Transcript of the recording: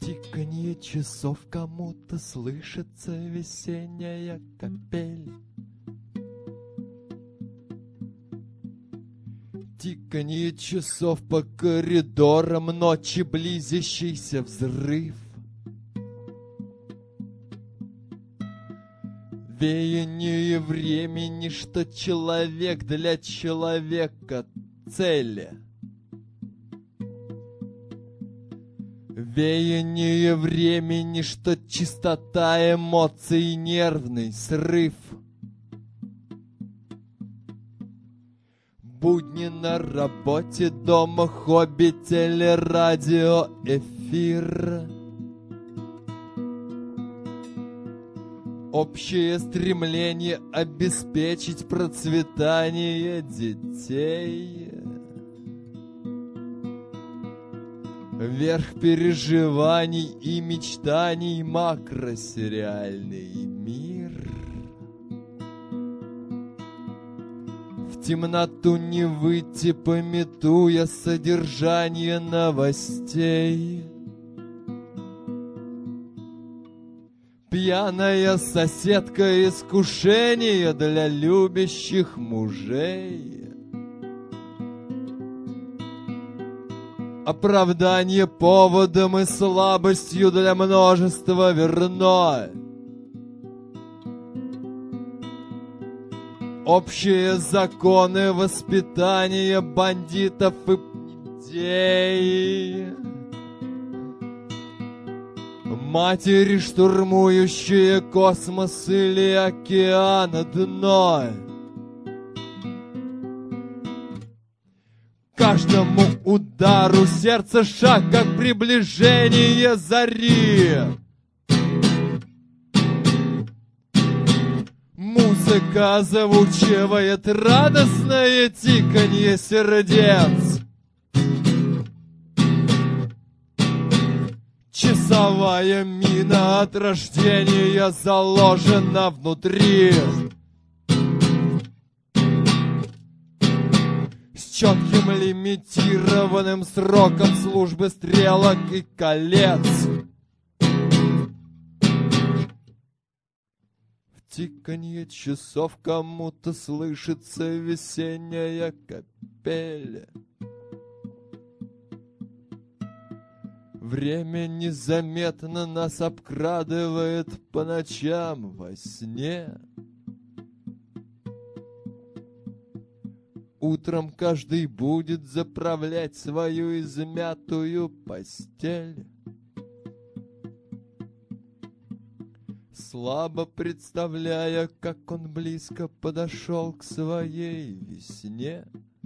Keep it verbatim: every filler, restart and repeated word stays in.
тиканье часов кому-то слышится весенняя капель. Тиканье часов по коридорам, ночи близящийся взрыв. Веяние времени, что человек для человека цели. Веяние времени, что чистота эмоций, нервный срыв. Будни на работе, дома, хобби, телерадио, эфир. Общее стремление обеспечить процветание детей. Верх переживаний и мечтаний, макросериальный мир. В темноту не выйти, памятуя содержание новостей. Пьяная соседка, искушение для любящих мужей. Оправдание поводом и слабостью для множества верно. Общие законы воспитания бандитов и идей. Матери, штурмующие космос или океан дно. Каждому удару сердца шаг, как приближение зари. Музыка озвучивает радостное тиканье сердец. Часовая мина от рождения заложена внутри. С четким лимитированным сроком службы стрелок и колец. В тиканье часов кому-то слышится весенняя капель. Время незаметно нас обкрадывает по ночам во сне. Утром каждый будет заправлять свою измятую постель. Слабо представляя, как он близко подошел к своей весне.